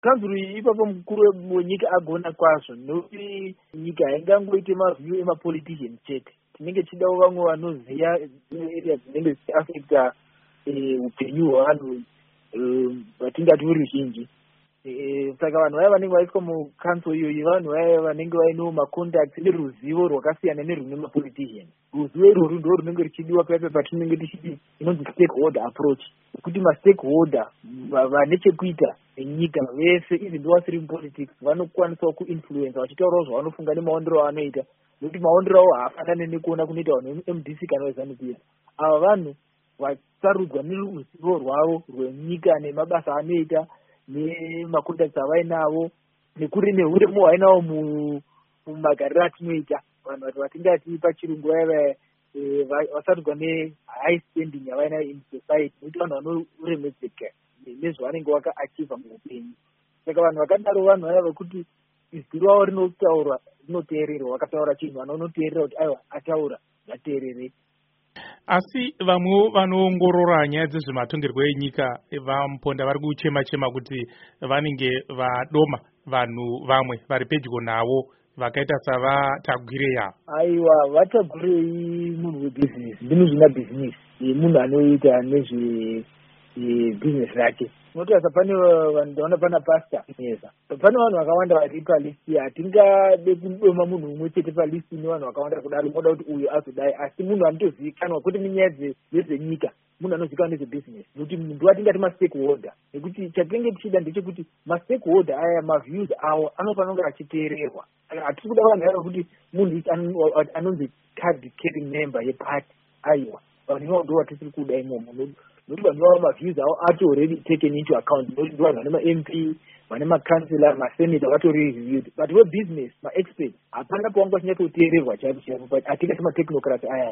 kanzuro iyi ipapo mukuru wenyika agona kwazvo, nokuti nyika haingangoite mavhyu emapoliticians chete. Tinenge tichidawo vamwe vanoziva area dzinenge dzichiafecta upenyu hwevanhu vatingati ruzhinji. Saka vanhu vaya vanenge vaiswa mukanso iyoyi vanhu vaya vanenge vainewo macontacts neruzivo rwakasiyana nerune mapoliticians. Ruzivo irworwu ndo runenge ruchidiwa paipa patinenge tichiti inonzi stakeholder approach, kuti mastakeholder vane chekuita nenyika vese even ndo vasiri mupolitics vanokwanisawo kuinfluenza vachitaurawo zvavanofunga nemaondero avanoita, nokuti maondero avo haafanani nekuona kunoita vanhu MDC kana veZANU-PF. Ava vanhu vasarudzwa neruzivo rwavo rwenyika nemabasa anoita nemacontacts avainavo nekuri neuremu hwainavo mumagariro atinoita. Vanhu vatingati pachirungu vaiva vasarudzwa nehigh spending yavainayo in society, nokuti vanhu vanoremedzeka nezvavanenge vakaachiva muupenyu. Saka vanhu vakadaro vanhu vaya vekuti izwi ravo rinotaurwa rinoteererwa, vakataura chinhu vanhu vanoteerera kuti aiwa ataura ngateererei. Asi vamwe vanoongorora nyaya dzezvematongerwo enyika vamuponda vari kuchema kuti vanenge vadoma vanhu vamwe vari pedyo navo vakaita savaTagwireya. Aiwa, vaTagwirei munhu webhizinesi, ndinu zvina bhizinesi, munhu anoita nezve bhizinesi rake. Notarisa pane vanhu ndaona pana pastor neza. Pane vanhu vakawanda vari palisti, hatingade kudoma munhu umwe chete palisti nevanhu vakawanda kudaro, moda kuti uyu azodai, asi munhu anotozivikanwa kwete nenyaya dzezvenyika, munhu anozivikanwa nezvebhizinesi, nokuti munhu watingati mastakeholder. Nekuti chatinenge tichida ndechekuti mastakeholder aya maviews avo anofanira kunge achiteererwa. Hatisi kuda vanhu ava kuti munhu anonzi card carrying member yeparty. Aiwa, vanhu ivavo ndo vatisiri kuda imomo, nokuti vanhu vavo maviews avo ati already taken into account, nokuti ndo vanhu vane ma-MP vane makansela masenata vatori reviewed. But webusiness maexpert hapana pawangu vachinyatskuteererwa chaipo chaipo, atingati matechnocrat aya.